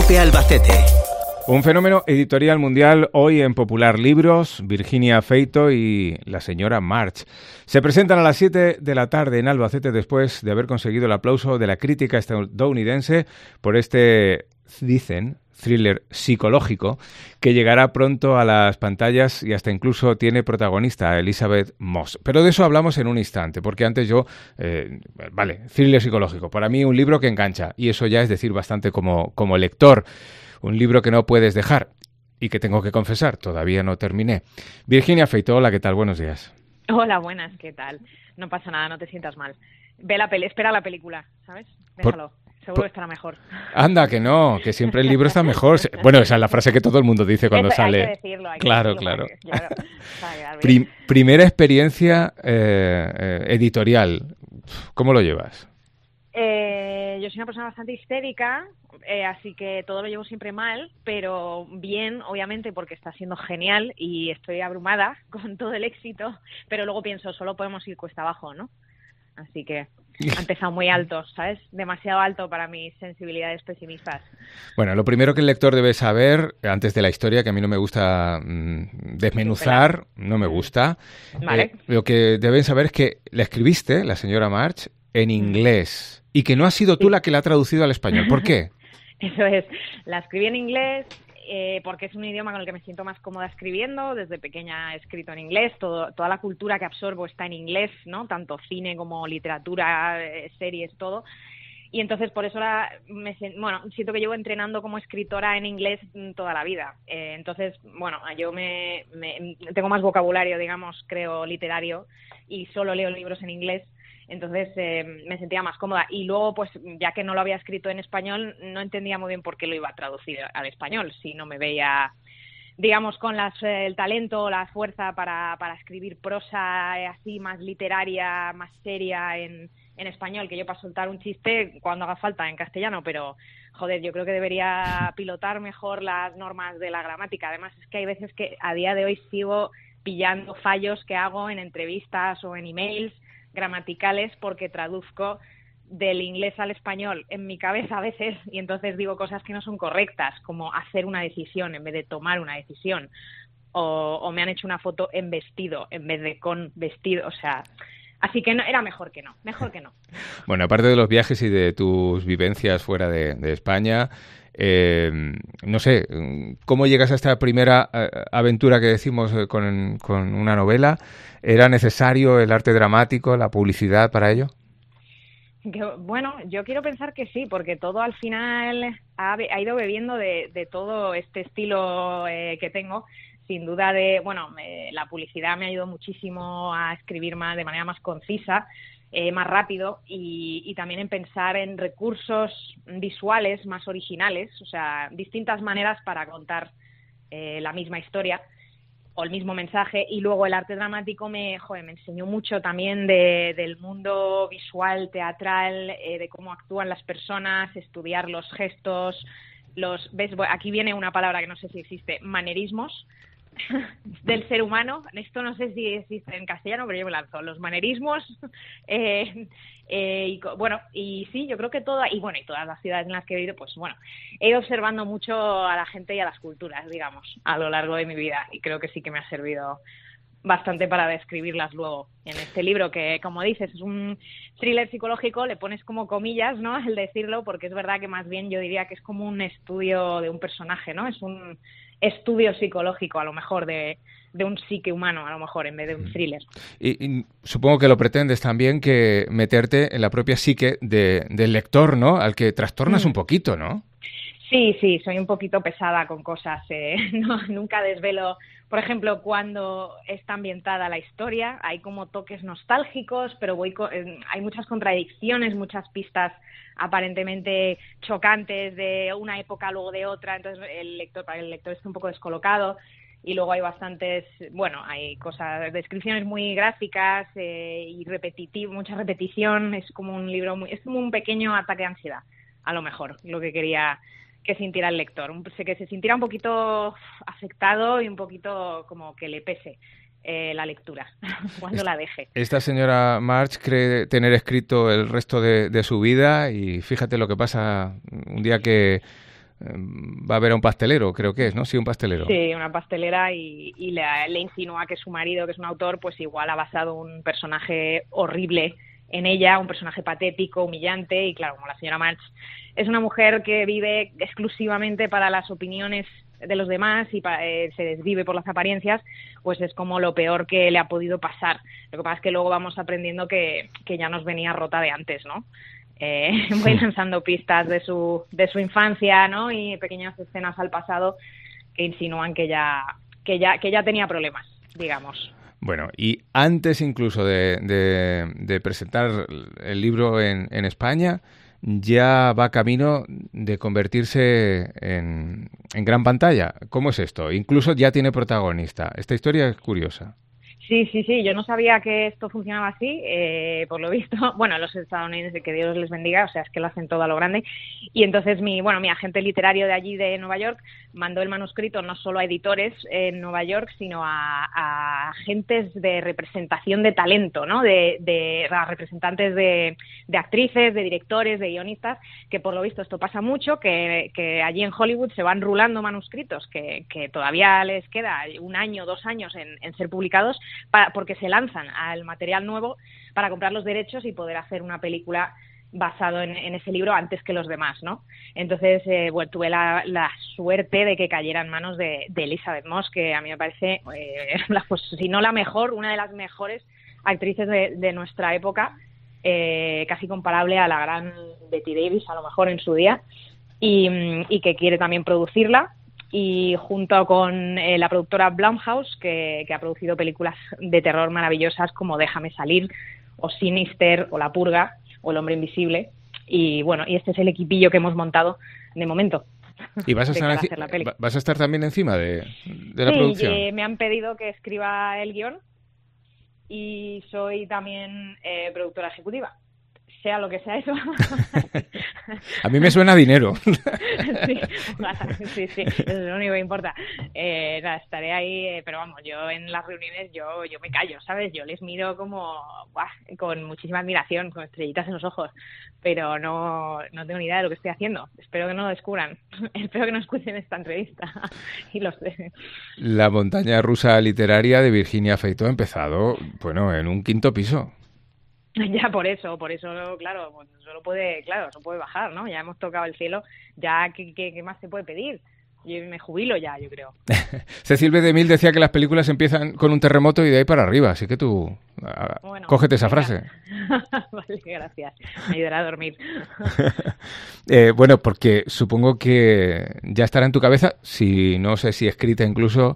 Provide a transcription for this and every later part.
COPE Albacete. Un fenómeno editorial mundial hoy en Popular Libros, Virginia Feito y la señora March. Se presentan a las 7 de la tarde en Albacete después de haber conseguido el aplauso de la crítica estadounidense por este, dicen, thriller psicológico que llegará pronto a las pantallas y hasta incluso tiene protagonista a Elisabeth Moss. Pero de eso hablamos en un instante, porque antes yo... thriller psicológico. Para mí un libro que engancha, y eso ya es decir bastante como lector. Un libro que no puedes dejar y que tengo que confesar, todavía no terminé. Virginia Feito, hola, ¿qué tal? Buenos días. Hola, buenas, ¿qué tal? No pasa nada, no te sientas mal. Espera la película, ¿sabes? Déjalo. Seguro que estará mejor. Anda, que no, que siempre el libro está mejor. Bueno, esa es la frase que todo el mundo dice cuando sale. Hay que decirlo, claro. Para quedar Primera experiencia editorial, ¿cómo lo llevas? Yo soy una persona bastante histérica, así que todo lo llevo siempre mal, pero bien, obviamente, porque está siendo genial y estoy abrumada con todo el éxito, pero luego pienso, solo podemos ir cuesta abajo, ¿no? Así que ha empezado muy alto, ¿sabes? Demasiado alto para mis sensibilidades pesimistas. Bueno, lo primero que el lector debe saber, antes de la historia, que a mí no me gusta desmenuzar, no me gusta, Vale. Lo que deben saber es que la escribiste, la señora March, en inglés, y que no has sido tú la que la ha traducido al español. ¿Por qué? Eso es, la escribí en inglés porque es un idioma con el que me siento más cómoda escribiendo. Desde pequeña he escrito en inglés, toda la cultura que absorbo está en inglés, ¿no? Tanto cine como literatura, series, todo. Y entonces por eso siento que llevo entrenando como escritora en inglés toda la vida. Entonces, yo tengo más vocabulario, digamos, creo, literario, y solo leo libros en inglés. Entonces me sentía más cómoda. Y luego, pues ya que no lo había escrito en español, no entendía muy bien por qué lo iba a traducir al español, si no me veía, digamos, con el talento o la fuerza para escribir prosa así más literaria, más seria en español, que yo para soltar un chiste cuando haga falta en castellano, pero joder, yo creo que debería pilotar mejor las normas de la gramática. Además, es que hay veces que a día de hoy sigo pillando fallos que hago en entrevistas o en emails gramaticales porque traduzco del inglés al español en mi cabeza a veces y entonces digo cosas que no son correctas, como hacer una decisión en vez de tomar una decisión, o me han hecho una foto en vestido en vez de con vestido, o sea, así que no, era mejor que no. Bueno, aparte de los viajes y de tus vivencias fuera de España, no sé, ¿cómo llegas a esta primera aventura que decimos con una novela? ¿Era necesario el arte dramático, la publicidad para ello? Bueno, yo quiero pensar que sí, porque todo al final ha ido bebiendo de todo este estilo que tengo. Sin duda la publicidad me ha ayudado muchísimo a escribir de manera más concisa, más rápido y también en pensar en recursos visuales más originales, o sea, distintas maneras para contar la misma historia o el mismo mensaje. Y luego el arte dramático me enseñó mucho también del mundo visual, teatral, de cómo actúan las personas, estudiar los gestos, aquí viene una palabra que no sé si existe, manerismos del ser humano. Esto no sé si existe en castellano, pero yo me lanzo los manerismos. Y sí, yo creo que y todas las ciudades en las que he vivido, pues he ido observando mucho a la gente y a las culturas, digamos, a lo largo de mi vida, y creo que sí que me ha servido bastante para describirlas luego en este libro, que, como dices, es un thriller psicológico. Le pones como comillas, ¿no?, el decirlo, porque es verdad que más bien yo diría que es como un estudio de un personaje, ¿no? Es un estudio psicológico, a lo mejor, de un psique humano, a lo mejor, en vez de un thriller. Y supongo que lo pretendes también, que meterte en la propia psique del lector, ¿no?, al que trastornas un poquito, ¿no? Sí, soy un poquito pesada con cosas. Nunca desvelo. Por ejemplo, cuando está ambientada la historia, hay como toques nostálgicos, pero hay muchas contradicciones, muchas pistas aparentemente chocantes de una época luego de otra, entonces para el lector está un poco descolocado. Y luego hay hay cosas, descripciones muy gráficas y mucha repetición. Es como un libro es como un pequeño ataque de ansiedad, a lo mejor, lo que quería que sintiera el lector, que se sintiera un poquito afectado y un poquito como que le pese la lectura cuando la deje. Esta señora March cree tener escrito el resto de su vida, y fíjate lo que pasa un día que va a ver a un pastelero, creo que es, ¿no? Sí, un pastelero. Sí, una pastelera y le insinúa que su marido, que es un autor, pues igual ha basado un personaje horrible en ella, un personaje patético, humillante, y claro, como la señora March es una mujer que vive exclusivamente para las opiniones de los demás y se desvive por las apariencias, pues es como lo peor que le ha podido pasar. Lo que pasa es que luego vamos aprendiendo que ya nos venía rota de antes, ¿no? Voy lanzando pistas de su infancia, ¿no? Y pequeñas escenas al pasado que insinúan que ya tenía problemas, digamos. Bueno, y antes incluso de presentar el libro en España, ya va camino de convertirse en gran pantalla. ¿Cómo es esto? Incluso ya tiene protagonista. Esta historia es curiosa. Sí, yo no sabía que esto funcionaba así, por lo visto, bueno, los estadounidenses, que Dios les bendiga, o sea, es que lo hacen todo a lo grande, y entonces mi agente literario de allí, de Nueva York, mandó el manuscrito no solo a editores en Nueva York, sino a agentes de representación de talento, ¿no?, a representantes de actrices, de directores, de guionistas, que por lo visto esto pasa mucho, que allí en Hollywood se van rulando manuscritos que todavía les queda 1 año, 2 años en ser publicados, porque se lanzan al material nuevo para comprar los derechos y poder hacer una película basado en ese libro antes que los demás, ¿no? Entonces, tuve la suerte de que cayera en manos de Elisabeth Moss, que a mí me parece, pues, si no la mejor, una de las mejores actrices de nuestra época, casi comparable a la gran Betty Davis, a lo mejor en su día, y que quiere también producirla. Y junto con la productora Blumhouse, que ha producido películas de terror maravillosas como Déjame salir, o Sinister, o La purga, o El hombre invisible. Y bueno, y este es el equipillo que hemos montado de momento. ¿Y vas a estar también encima de la producción? Sí, me han pedido que escriba el guión y soy también productora ejecutiva. Sea lo que sea eso. A mí me suena a dinero. Sí, eso es lo único que importa. Estaré ahí, pero vamos, yo en las reuniones yo me callo, ¿sabes? Yo les miro como con muchísima admiración, con estrellitas en los ojos, pero no tengo ni idea de lo que estoy haciendo. Espero que no lo descubran. Espero que no escuchen esta entrevista. Y lo sé. La montaña rusa literaria de Virginia Feito ha empezado, bueno, en un 5.º piso. Ya por eso, claro, no puede bajar, ¿no? Ya hemos tocado el cielo, ya ¿qué más se puede pedir? Yo me jubilo ya, yo creo. Cecil B. DeMille decía que las películas empiezan con un terremoto y de ahí para arriba, así que tú cógete esa frase. Vale, gracias, me ayudará a dormir. Bueno, porque supongo que ya estará en tu cabeza, si no sé si escrita incluso,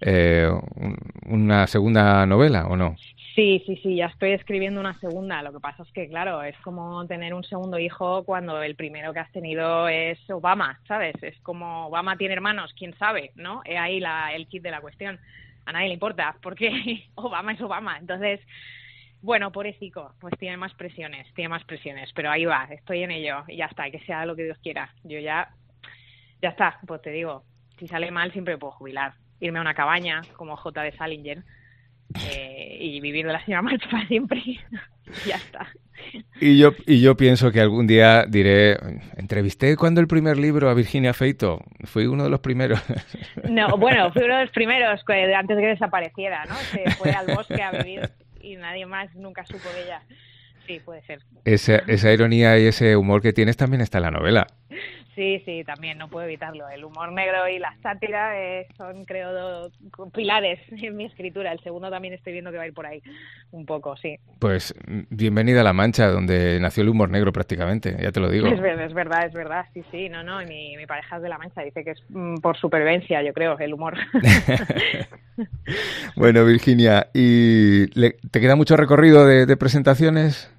una segunda novela o no. Sí, ya estoy escribiendo una segunda. Lo que pasa es que, claro, es como tener un segundo hijo cuando el primero que has tenido es Obama, ¿sabes? Es como Obama tiene hermanos, quién sabe, ¿no? Ahí el kit de la cuestión. A nadie le importa, porque Obama es Obama. Entonces, bueno, pobrecito, pues tiene más presiones, pero ahí va, estoy en ello y ya está, que sea lo que Dios quiera. Yo ya está, pues te digo, si sale mal siempre me puedo jubilar, irme a una cabaña como J. de Salinger. Y vivir de la señora March para siempre. Ya está. Y yo pienso que algún día diré, entrevisté cuando el primer libro a Virginia Feito, fui uno de los primeros. No, bueno, fui uno de los primeros antes de que desapareciera, ¿no? Se fue al bosque a vivir y nadie más nunca supo de ella. Sí, puede ser. Esa ironía y ese humor que tienes también está en la novela. Sí, también, no puedo evitarlo. El humor negro y la sátira son, creo, pilares en mi escritura. El segundo también estoy viendo que va a ir por ahí un poco, sí. Pues bienvenida a La Mancha, donde nació el humor negro prácticamente, ya te lo digo. Es verdad, sí, no, mi pareja es de La Mancha, dice que es por supervivencia, yo creo, el humor. Bueno, Virginia, ¿y te queda mucho recorrido de presentaciones?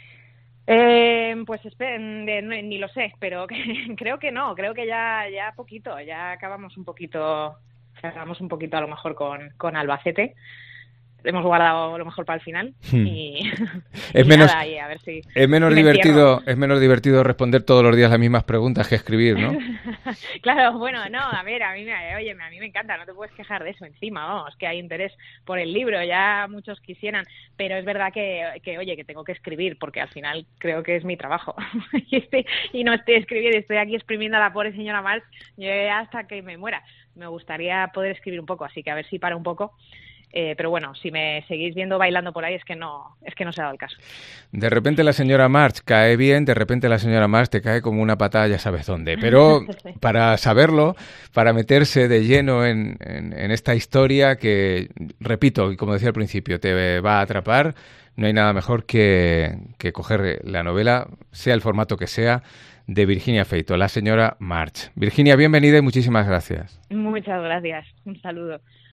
Pues ni lo sé, pero creo que no, creo que ya poquito, ya acabamos un poquito a lo mejor con Albacete, hemos guardado lo mejor para el final y, es y menos, nada, y a ver si es menos si divertido, es menos divertido responder todos los días las mismas preguntas que escribir, ¿no? Claro, bueno, no, a ver, a mí me encanta, no te puedes quejar de eso encima, vamos, que hay interés por el libro, ya muchos quisieran, pero es verdad que oye, que tengo que escribir, porque al final creo que es mi trabajo, y no estoy escribiendo, estoy aquí exprimiendo a la pobre señora March hasta que me muera. Me gustaría poder escribir un poco, así que a ver si para un poco. Pero bueno, si me seguís viendo bailando por ahí es que no se ha dado el caso. De repente la señora March cae bien, de repente la señora March te cae como una patada, ya sabes dónde. Pero para saberlo, para meterse de lleno en esta historia que, repito, y como decía al principio, te va a atrapar, no hay nada mejor que coger la novela, sea el formato que sea, de Virginia Feito, la señora March. Virginia, bienvenida y muchísimas gracias. Muchas gracias. Un saludo.